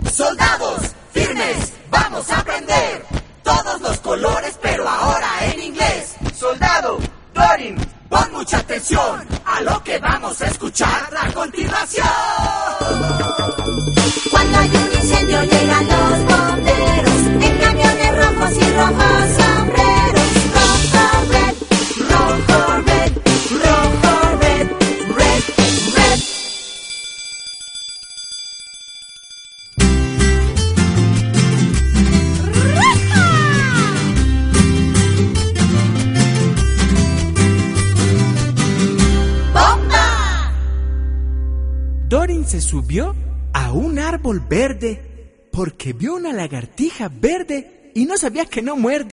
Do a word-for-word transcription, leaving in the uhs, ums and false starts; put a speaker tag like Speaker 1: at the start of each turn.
Speaker 1: Soldados, firmes, vamos a aprender todos los colores, pero ahora en inglés. Soldado, Dorin, pon mucha atención a lo que vamos a escuchar a continuación.
Speaker 2: Cuando hay un incendio llegan los bomberos en camiones rojos y rojos sombreros. Rojo, red, rojo, red, rojo, red, red, red. ¡Bomba!
Speaker 3: Dorin se subió a un árbol verde porque vio una lagartija verde y no sabía que no muerde.